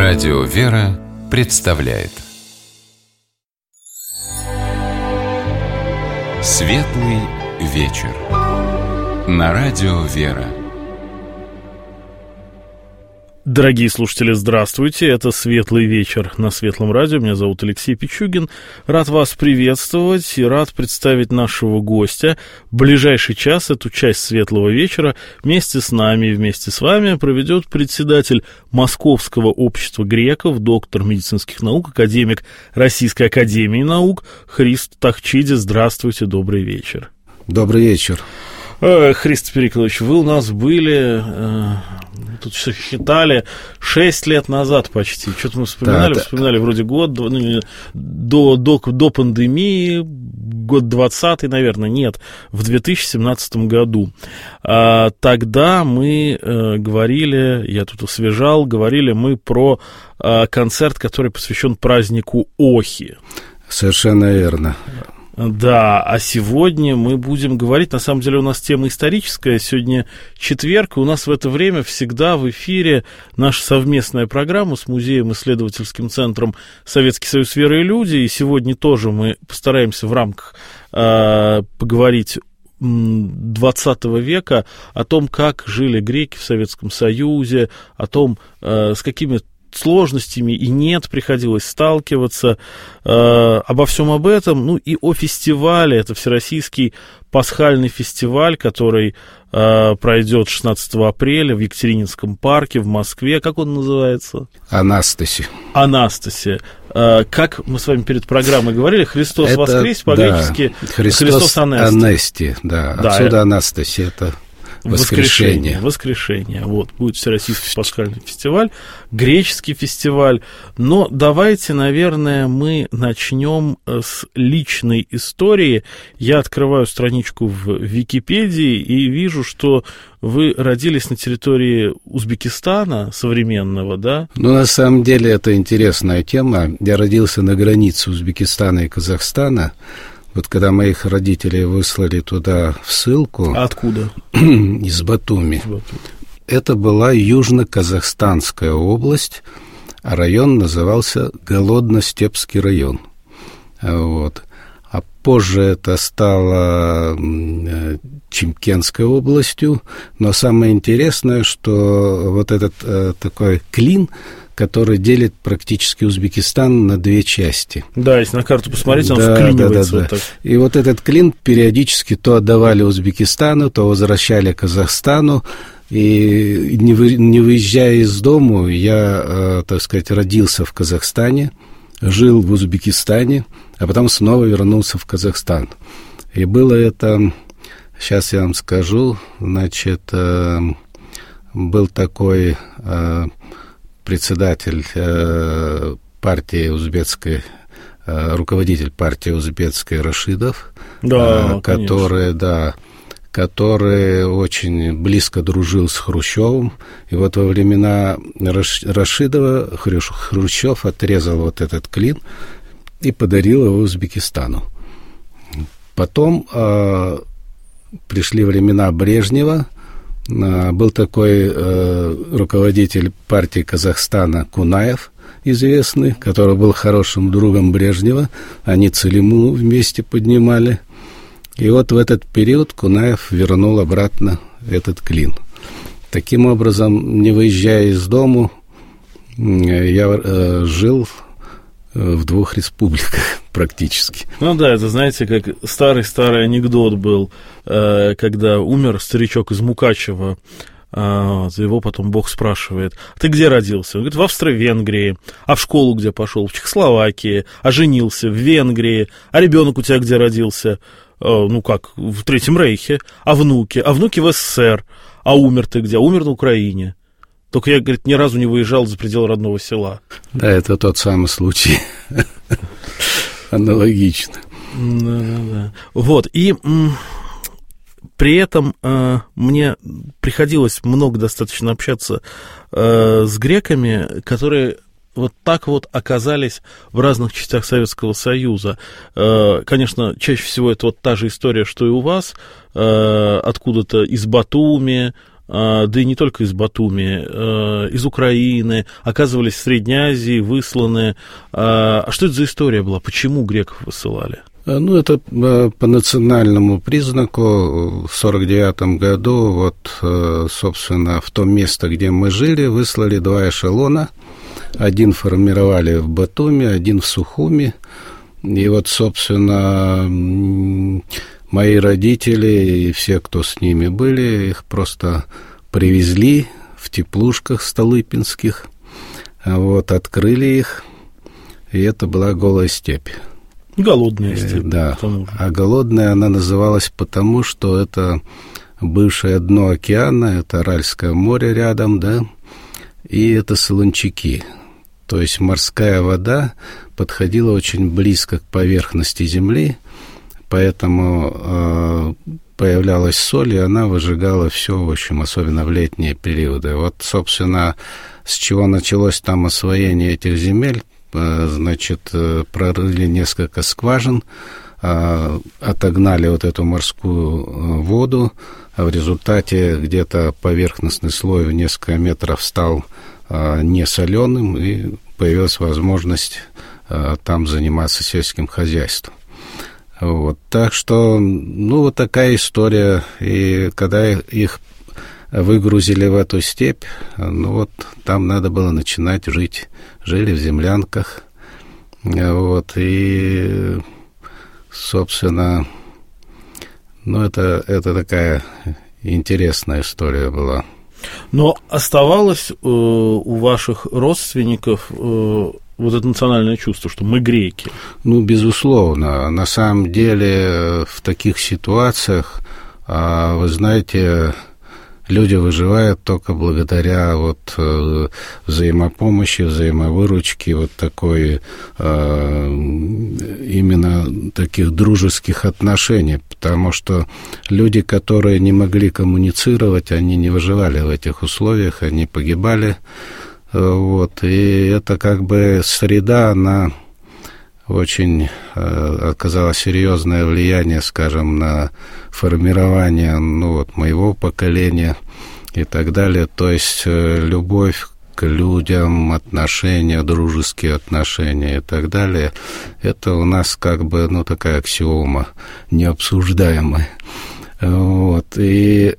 Радио «Вера» представляет Светлый вечер на Радио «Вера». Дорогие слушатели, здравствуйте, это «Светлый вечер» на Светлом радио, меня зовут Алексей Пичугин, рад вас приветствовать и рад представить нашего гостя. В ближайший час эту часть «Светлого вечера» вместе с нами и вместе с вами проведет председатель Московского общества греков, доктор медицинских наук, академик Российской академии наук Христо Тахчидис. Здравствуйте, добрый вечер. Добрый вечер. Христо Периколович, вы у нас были, тут все считали, 6 лет назад почти. Что-то мы вспоминали вроде год, до пандемии, год 20-й, наверное, нет, в 2017 году. Тогда мы говорили, я тут освежал, говорили мы про концерт, который посвящен празднику Охи. Совершенно верно. Да, а сегодня мы будем говорить, на самом деле у нас тема историческая, сегодня четверг, и у нас в это время всегда в эфире наша совместная программа с музеем-исследовательским центром «Советский союз веры и люди», и сегодня тоже мы постараемся в рамках поговорить 20 века о том, как жили греки в Советском Союзе, о том, с какими сложностями и нет, приходилось сталкиваться, обо всем об этом, ну и о фестивале, это Всероссийский пасхальный фестиваль, который пройдет 16 апреля в Екатерининском парке в Москве. Как он называется? Анастасия. Анастасия. Как мы с вами перед программой говорили, Христос воскрес, по-гречески Христос Анести. Да, отсюда Анастасия, это Воскрешение. Вот, будет Всероссийский пасхальный фестиваль, греческий фестиваль. Но давайте, наверное, мы начнем с личной истории. Я открываю страничку в Википедии и вижу, что вы родились на территории Узбекистана современного, да? Ну, на самом деле, это интересная тема. Я родился на границе Узбекистана и Казахстана. Вот когда моих родителей выслали туда в ссылку... Откуда? Из Батуми. Это была Южно-Казахстанская область, а район назывался Голодно-Степский район. Вот. А позже это стало Чимкентской областью. Но самое интересное, что вот этот такой клин, который делит практически Узбекистан на две части. Да, если на карту посмотреть, он вклинивается. Да. Вот так. И вот этот клин периодически то отдавали Узбекистану, то возвращали Казахстану. И не выезжая из дому, я, так сказать, родился в Казахстане, жил в Узбекистане, а потом снова вернулся в Казахстан. И было это, сейчас я вам скажу, значит, был такой... председатель партии узбекской, руководитель партии узбекской Рашидов, который очень близко дружил с Хрущевым. И вот во времена Рашидова Хрущев отрезал вот этот клин и подарил его Узбекистану. Потом пришли времена Брежнева. Был такой руководитель партии Казахстана Кунаев, известный, который был хорошим другом Брежнева. Они Целину вместе поднимали. И вот в этот период Кунаев вернул обратно этот клин. Таким образом, не выезжая из дому, я жил в двух республиках практически. Ну да, это, знаете, как старый анекдот был, когда умер старичок из Мукачева, его потом Бог спрашивает: а ты где родился? Он говорит: в Австро-Венгрии. А в школу где пошел? В Чехословакии. А женился? В Венгрии. А ребенок у тебя где родился? Ну как, в Третьем Рейхе. А внуки? А внуки в СССР. А умер ты где? Умер на Украине. Только я, говорит, ни разу не выезжал за пределы родного села. Да, это тот самый случай. Аналогично. Да. Вот, и при этом мне приходилось много достаточно общаться с греками, которые вот так вот оказались в разных частях Советского Союза. Конечно, чаще всего это вот та же история, что и у вас, откуда-то из Батуми, да и не только из Батуми, из Украины, оказывались в Средней Азии, высланы. А что это за история была? Почему греков высылали? Ну, это по национальному признаку. В 1949 году, вот, собственно, в том место, где мы жили, выслали 2 эшелона. Один формировали в Батуми, один в Сухуми. И вот, собственно, мои родители и все, кто с ними были, их просто привезли в теплушках столыпинских, вот, открыли их, и это была голая степь. Голодная степь. Да, а голодная она называлась потому, что это бывшее дно океана, это Аральское море рядом, да, и это солончаки. То есть морская вода подходила очень близко к поверхности земли, поэтому появлялась соль, и она выжигала все, в общем, особенно в летние периоды. Вот, собственно, с чего началось там освоение этих земель, значит, прорыли несколько скважин, отогнали вот эту морскую воду, а в результате где-то поверхностный слой в несколько метров стал не соленым, и появилась возможность там заниматься сельским хозяйством. Вот, так что, ну, вот такая история. И когда их выгрузили в эту степь, ну, вот, там надо было начинать жить. Жили в землянках, вот, и, собственно, ну, это такая интересная история была. Но оставалось у ваших родственников вот это национальное чувство, что мы греки? Ну, безусловно. На самом деле, в таких ситуациях, вы знаете, люди выживают только благодаря вот взаимопомощи, взаимовыручке, вот такой именно таких дружеских отношений, потому что люди, которые не могли коммуницировать, они не выживали в этих условиях, они погибали, вот, и это как бы среда, она очень оказала серьезное влияние, скажем, на формирование, ну, вот, моего поколения и так далее. То есть любовь к людям, отношения, дружеские отношения и так далее, это у нас как бы, ну, такая аксиома необсуждаемая. Вот. И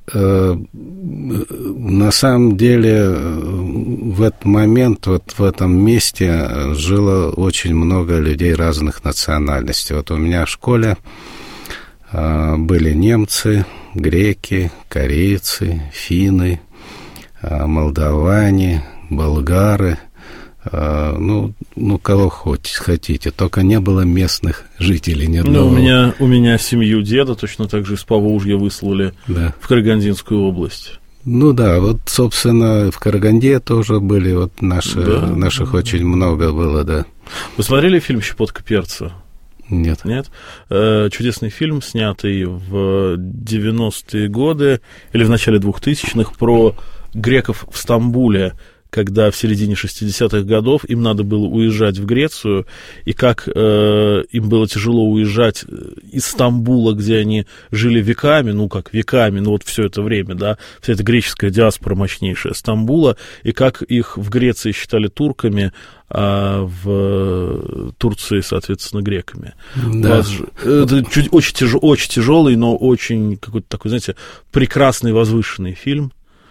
на самом деле в этот момент, вот в этом месте жило очень много людей разных национальностей. Вот у меня в школе были немцы, греки, корейцы, финны, молдаване, болгары, ну, кого хотите, только не было местных жителей ни одного. Ну, у меня семью деда точно так же из Поволжья выслали, да, в Карагандинскую область. Ну да, вот, собственно, в Караганде тоже были, вот наших очень много было, да. Вы смотрели фильм «Щепотка перца»? Нет. Нет? Чудесный фильм, снятый в 90-е годы или в начале 2000-х, про греков в Стамбуле, когда в середине 60-х годов им надо было уезжать в Грецию, и как им было тяжело уезжать из Стамбула, где они жили веками, ну вот все это время, да, вся эта греческая диаспора мощнейшая Стамбула, и как их в Греции считали турками, а в Турции, соответственно, греками. Да. Это очень тяжелый, но очень какой-то такой, знаете, прекрасный, возвышенный фильм.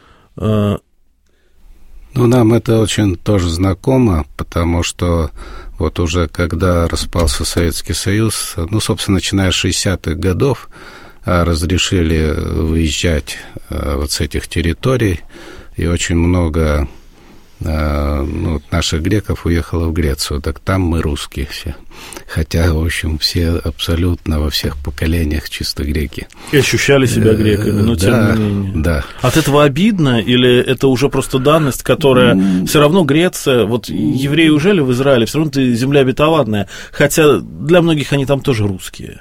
Ну, нам это очень тоже знакомо, потому что вот уже когда распался Советский Союз, ну, собственно, начиная с 60-х годов, разрешили выезжать вот с этих территорий, и очень много наших греков уехало в Грецию, так там мы русские все. Хотя, в общем, все абсолютно во всех поколениях чисто греки. И ощущали себя греками, но тем не менее. Да. От этого обидно, или это уже просто данность, которая все равно Греция, вот евреи ужели в Израиле, все равно это земля обетованная, хотя для многих они там тоже русские.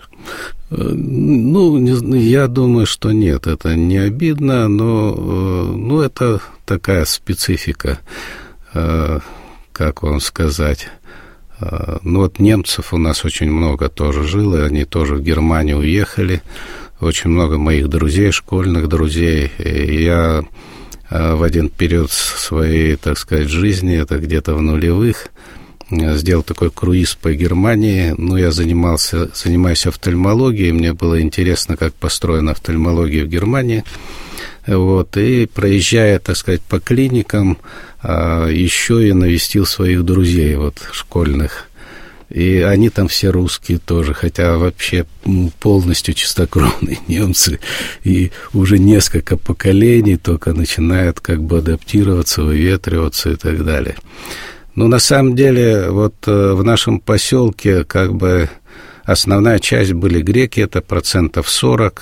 Ну, я думаю, что нет, это не обидно, но это такая специфика, как вам сказать. Ну, вот немцев у нас очень много тоже жило, они тоже в Германию уехали, очень много моих друзей, школьных друзей. И я в один период своей, так сказать, жизни, это где-то в нулевых, сделал такой круиз по Германии. Ну, я занимаюсь офтальмологией, мне было интересно, как построена офтальмология в Германии. Вот, и проезжая, так сказать, по клиникам, еще и навестил своих друзей, вот, школьных. И они там все русские тоже, хотя вообще полностью чистокровные немцы. И уже несколько поколений только начинают как бы адаптироваться, выветриваться и так далее. Но на самом деле вот в нашем поселке как бы основная часть были греки, это 40%.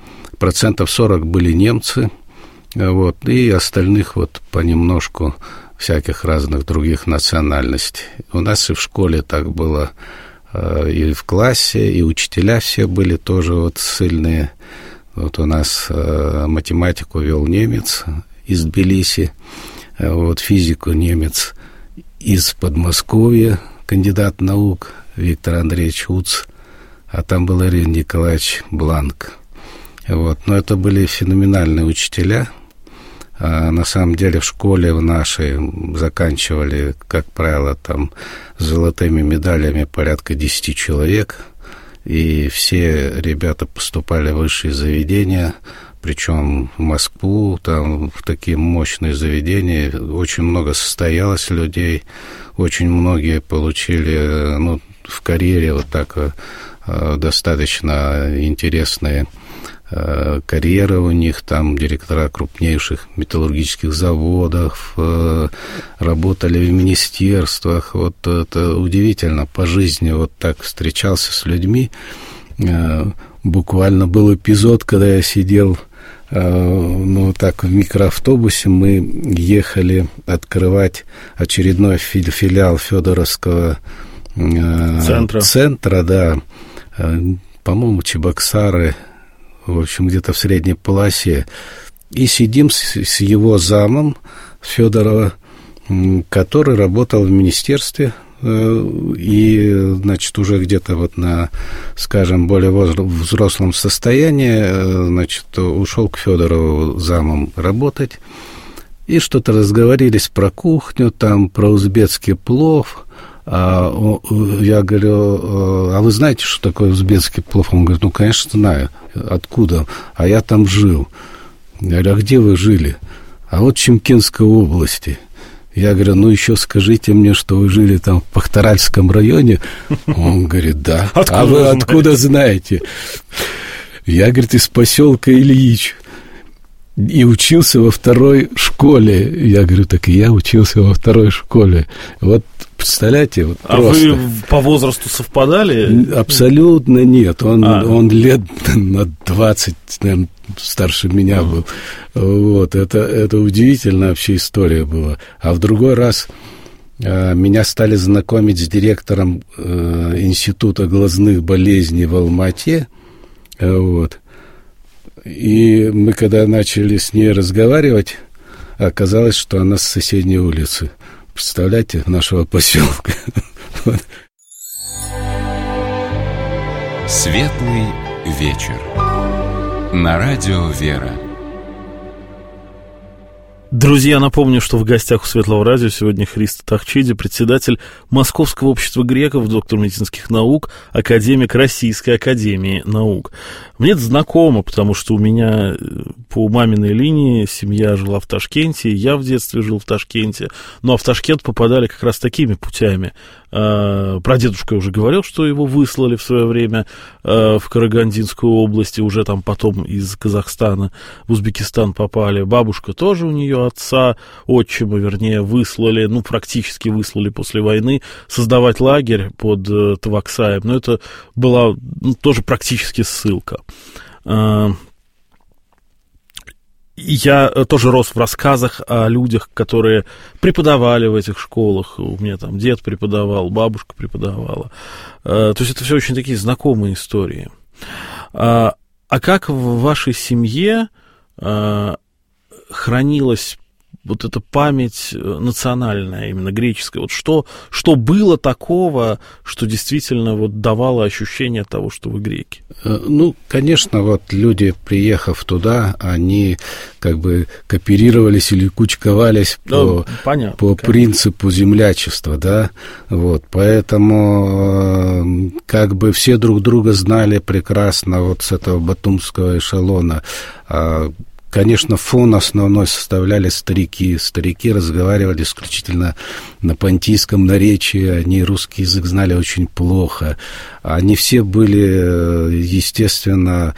40% были немцы, вот, и остальных вот понемножку всяких разных других национальностей. У нас и в школе так было, и в классе, и учителя все были тоже вот ссыльные. Вот у нас математику вел немец из Тбилиси, вот физику немец из Подмосковья, кандидат наук Виктор Андреевич Уц, а там был Ирина Николаевич Бланк. Вот. Но это были феноменальные учителя. А на самом деле в школе в нашей заканчивали, как правило, там с золотыми медалями порядка 10 человек. И все ребята поступали в высшие заведения, причем в Москву, там в такие мощные заведения. Очень много состоялось людей, очень многие получили, ну, в карьере вот так достаточно интересные карьеры у них, там директора крупнейших металлургических заводов, работали в министерствах. Вот это удивительно, по жизни вот так встречался с людьми. Буквально был эпизод, когда я сидел, ну, так в микроавтобусе, мы ехали открывать очередной филиал Федоровского центра, да, по-моему, Чебоксары, в общем, где-то в средней полосе. И сидим с его замом Федорова, который работал в министерстве, и, значит, уже где-то вот на, скажем, более взрослом состоянии, значит, ушел к Федорову замом работать. И что-то разговорились про кухню, там, про узбекский плов. Я говорю, а вы знаете, что такое узбекский плов? Он говорит, ну, конечно, знаю. Откуда? А я там жил. Я говорю, а где вы жили? А вот в Чемкинской области. Я говорю, ну, еще скажите мне, что вы жили там в Пахтаральском районе. Он говорит, да. А вы откуда знаете? Я, говорит, из поселка Ильич. И учился во второй школе. Я говорю, так и я учился во второй школе. Вот, представляете, вот просто. Вы по возрасту совпадали? Абсолютно нет. Он лет на 20, наверное, старше меня был. Вот, это удивительная вообще история была. А в другой раз меня стали знакомить с директором Института глазных болезней в Алма-Ате. Вот. И мы, когда начали с ней разговаривать, оказалось, что она с соседней улицы. Представляете, нашего поселка. Светлый вечер. На радио «Вера». Друзья, напомню, что в гостях у Светлого радио сегодня Христо Тахчиди, председатель Московского общества греков, доктор медицинских наук, академик Российской академии наук. Мне это знакомо, потому что у меня по маминой линии семья жила в Ташкенте, я в детстве жил в Ташкенте, ну а в Ташкент попадали как раз такими путями. Прадедушка уже говорил, что его выслали в свое время в Карагандинскую область, и уже там потом из Казахстана в Узбекистан попали. Бабушка тоже у нее отца, отчима, вернее, выслали, ну, практически выслали после войны создавать лагерь под Таваксаем. Но это была тоже практически ссылка. Я тоже рос в рассказах о людях, которые преподавали в этих школах. У меня там дед преподавал, бабушка преподавала. То есть это все очень такие знакомые истории. А как в вашей семье хранилось вот эта память национальная, именно греческая, вот что было такого, что действительно вот давало ощущение того, что вы греки? Ну, конечно, вот люди, приехав туда, они как бы кооперировались или кучковались по принципу землячества, да, вот, поэтому как бы все друг друга знали прекрасно вот с этого батумского эшелона. Конечно, фон основной составляли старики. Старики разговаривали исключительно на понтийском наречии, они русский язык знали очень плохо. Они все были, естественно,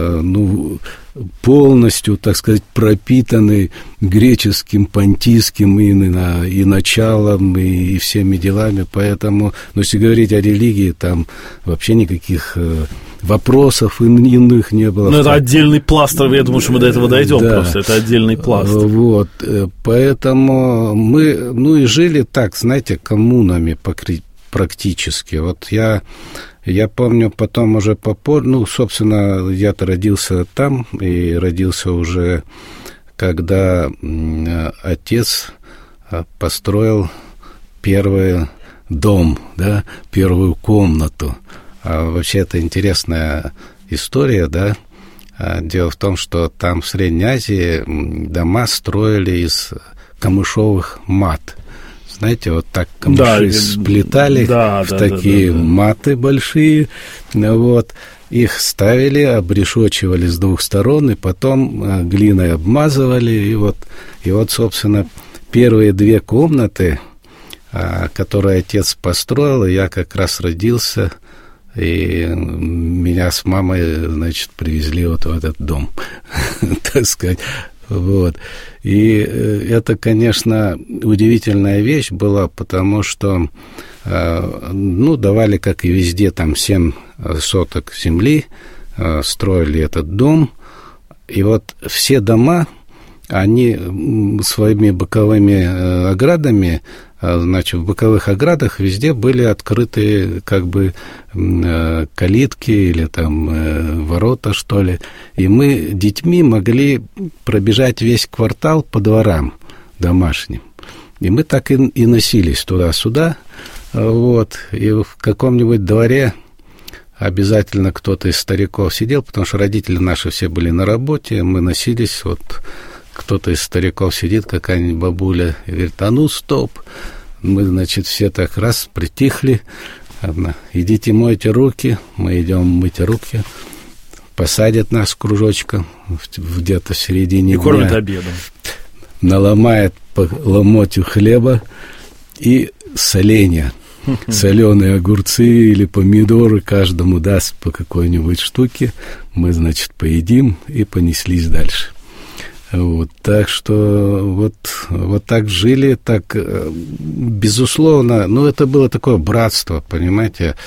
полностью, так сказать, пропитаны греческим, понтийским и началом, и всеми делами. Поэтому, если говорить о религии, там вообще никаких вопросов иных не было. Но это отдельный пласт, я думаю, что мы до этого дойдем, да. Просто это отдельный пласт. Вот, поэтому мы, и жили так, знаете, коммунами практически. Вот я помню потом уже собственно, я-то родился там, и родился уже, когда отец построил первый дом, да, первую комнату. Вообще, это интересная история, да. Дело в том, что там в Средней Азии дома строили из камышовых мат. Знаете, вот так камыши сплетали в такие маты большие, вот. Их ставили, обрешечивали с двух сторон, и потом глиной обмазывали, и вот, собственно, первые две комнаты, которые отец построил, я как раз родился, и меня с мамой, значит, привезли вот в этот дом, так сказать, вот. И это, конечно, удивительная вещь была, потому что, давали, как и везде, там 7 соток земли, строили этот дом, и вот все дома, они своими боковыми оградами, значит, в боковых оградах везде были открыты как бы калитки или там ворота, что ли. И мы детьми могли пробежать весь квартал по дворам домашним. И мы так и носились туда-сюда. Вот. И в каком-нибудь дворе обязательно кто-то из стариков сидел, потому что родители наши все были на работе, мы носились, вот кто-то из стариков сидит, какая-нибудь бабуля, и говорит: стоп. Мы, значит, все так раз притихли. Идите мойте руки. Мы идем мыть руки. Посадят нас кружочком где-то в середине дня. И кормят обедом. Наломает по ломотью хлеба и соленья. Соленые огурцы или помидоры каждому даст по какой-нибудь штуке. Мы, значит, поедим и понеслись дальше. Вот, так что вот так жили, так, безусловно, это было такое братство, понимаете,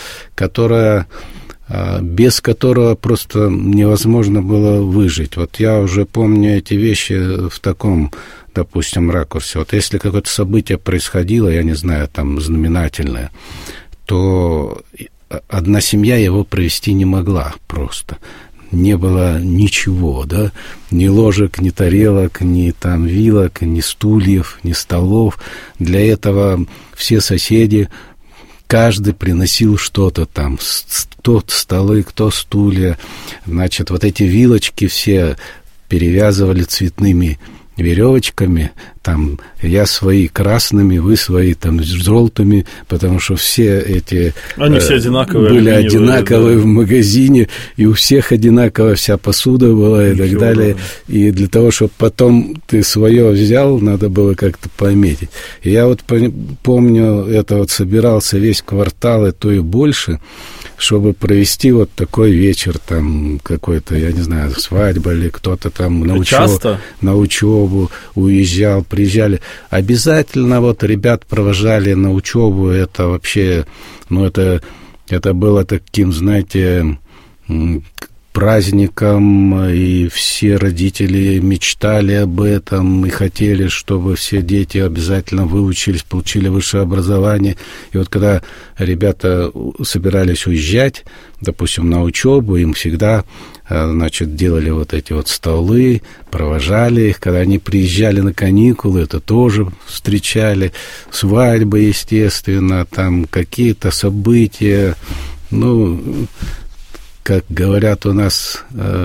без которого просто невозможно было выжить. Вот я уже помню эти вещи в таком, допустим, ракурсе. Вот если какое-то событие происходило, я не знаю, там, знаменательное, то одна семья его провести не могла просто. Не было ничего, да, ни ложек, ни тарелок, ни там вилок, ни стульев, ни столов. Для этого все соседи, каждый приносил что-то там, кто столы, кто стулья. Значит, вот эти вилочки все перевязывали цветными веревочками, там, я свои красными, вы свои там желтыми, потому что все эти они все одинаковые, были одинаковые, да, в магазине, и у всех одинаковая вся посуда была и так далее. И для того, чтобы потом ты свое взял, надо было как-то пометить. И я вот помню, это вот собирался весь квартал, и то и больше, чтобы провести вот такой вечер, там, какой-то, я не знаю, свадьба или кто-то там на учебу уезжал, приезжали. Обязательно вот ребят провожали на учебу, это вообще, это было таким, знаете, праздником, и все родители мечтали об этом и хотели, чтобы все дети обязательно выучились, получили высшее образование. И вот когда ребята собирались уезжать, допустим, на учебу, им всегда, значит, делали вот эти вот столы, провожали их. Когда они приезжали на каникулы, это тоже встречали. Свадьбы, естественно, там какие-то события, ну, как говорят у нас,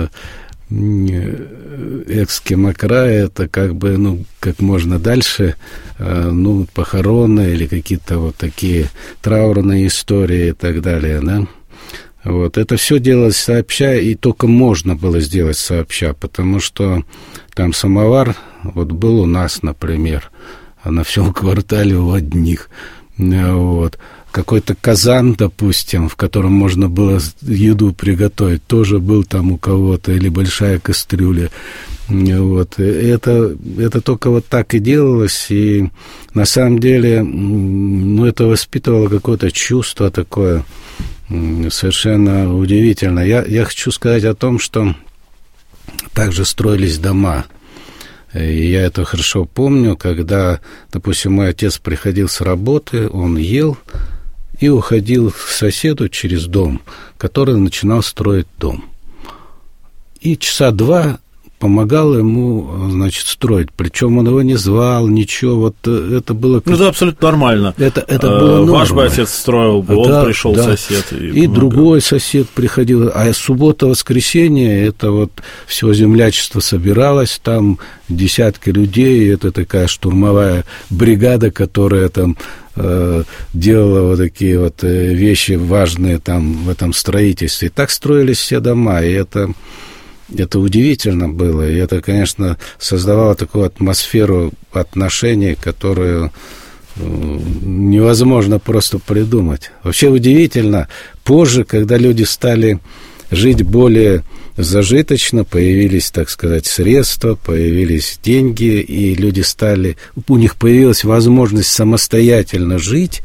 экскемокрая, это как бы, ну, как можно дальше, ну, похороны или какие-то вот такие траурные истории и так далее, да. Вот, это все делалось сообща, и только можно было сделать сообща, потому что там самовар, вот был у нас, например, а на всем квартале у одних, вот. Какой-то казан, допустим, в котором можно было еду приготовить, тоже был там у кого-то, или большая кастрюля. Вот. Это только вот так и делалось, и на самом деле, ну, это воспитывало какое-то чувство такое совершенно удивительное. Я хочу сказать о том, что также строились дома. И я это хорошо помню, когда, допустим, мой отец приходил с работы, он ел и уходил к соседу через дом, который начинал строить дом. И часа 2 помогал ему, значит, строить. Причем он его не звал, ничего. Вот это было... Ну, это абсолютно нормально. Это было нормально. Ваш бы отец строил бы, он пришел сосед. И другой сосед приходил. А суббота-воскресенье, это вот все землячество собиралось, там десятки людей, это такая штурмовая бригада, которая там делала вот такие вот вещи важные там в этом строительстве. И так строились все дома, и это удивительно было, и это, конечно, создавало такую атмосферу отношений, которую невозможно просто придумать. Вообще удивительно, позже, когда люди стали жить более зажиточно, появились, так сказать, средства, появились деньги, и люди стали, у них появилась возможность самостоятельно жить,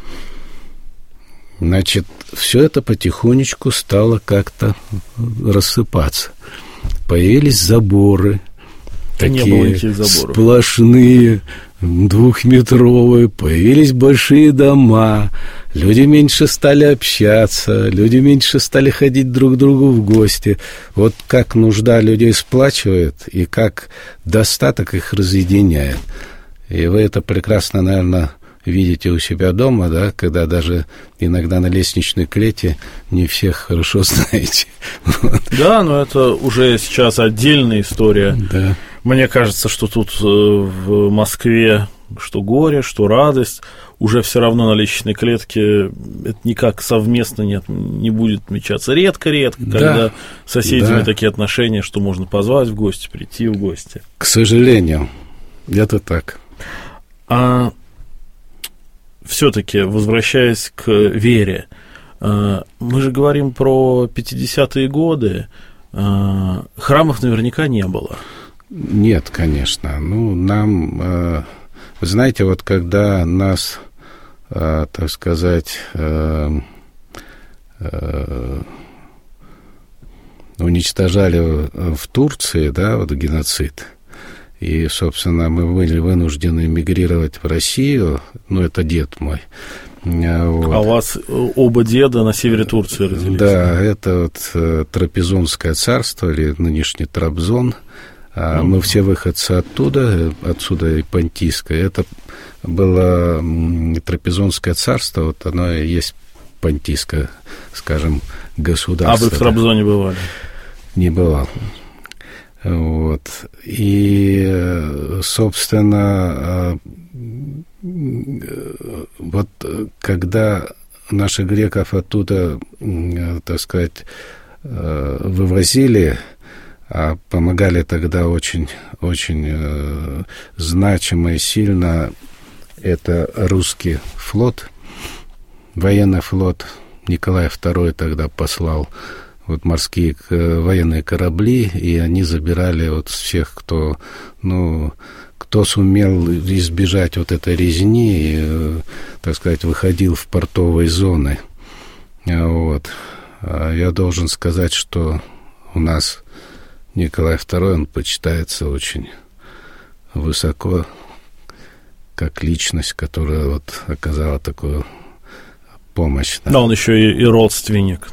значит, все это потихонечку стало как-то рассыпаться. Появились заборы, такие сплошные, 2-метровые, появились большие дома, люди меньше стали общаться, люди меньше стали ходить друг к другу в гости. Вот как нужда людей сплачивает, и как достаток их разъединяет. И вы это прекрасно, наверное, видите у себя дома, да, когда даже иногда на лестничной клете не всех хорошо знаете. Да, но это уже сейчас отдельная история. Да. Мне кажется, что тут в Москве что горе, что радость, уже все равно на лестничной клетке это никак совместно не будет отмечаться. Редко-редко, да, когда с соседями такие отношения, что можно позвать в гости, прийти в гости. К сожалению, это так. А все-таки, возвращаясь к вере, мы же говорим про 50-е годы, храмов наверняка не было. Нет, конечно. Ну, нам, вы знаете, вот когда нас, так сказать, уничтожали в Турции, да, вот геноцид, и, собственно, мы были вынуждены эмигрировать в Россию, ну, это дед мой. Вот. А у вас оба деда на севере Турции родились? Да, это вот Трапезунское царство, или нынешний Трабзон. Мы все выходцы оттуда и Понтийское. Это было Трапезунское царство, вот оно и есть Понтийское, скажем, государство. А вы в Трабзоне бывали? Не бывал. Вот. И, собственно, вот когда наших греков оттуда, так сказать, вывозили, помогали тогда очень, очень значимо и сильно, это русский флот, военный флот. Николай II тогда послал вот морские военные корабли, и они забирали вот всех, кто сумел избежать вот этой резни и, так сказать, выходил в портовые зоны. Вот. Я должен сказать, что у нас Николай II, он почитается очень высоко, как личность, которая вот оказала такую помощь. Да, он еще и родственник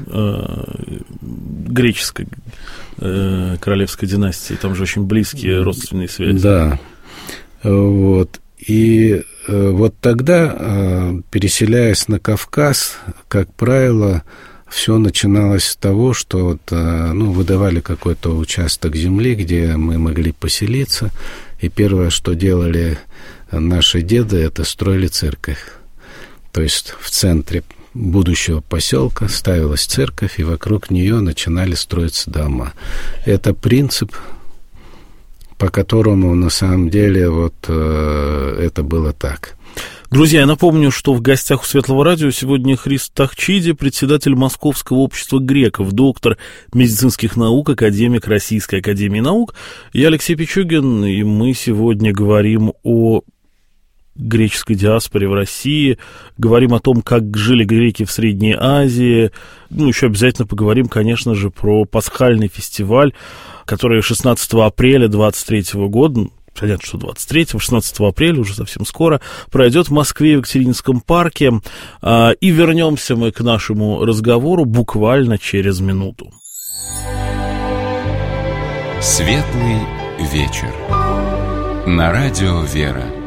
греческой королевской династии, там же очень близкие родственные связи. Да, вот. И вот тогда, переселяясь на Кавказ, как правило, все начиналось с того, что вот, выдавали какой-то участок земли, где мы могли поселиться, и первое, что делали наши деды, это строили церковь. То есть в центре будущего поселка ставилась церковь, и вокруг нее начинали строиться дома. Это принцип, по которому на самом деле вот это было так. Друзья, я напомню, что в гостях у Светлого радио сегодня Христ Тахчиди, председатель Московского общества греков, доктор медицинских наук, академик Российской академии наук. Я Алексей Пичугин, и мы сегодня говорим о греческой диаспоре в России, говорим о том, как жили греки в Средней Азии. Еще обязательно поговорим, конечно же, про пасхальный фестиваль, который 16 апреля 23 года, понятно, что 23-го, 16 апреля, уже совсем скоро, пройдет в Москве, в Екатерининском парке. И вернемся мы к нашему разговору буквально через минуту. Светлый вечер. На радио «Вера».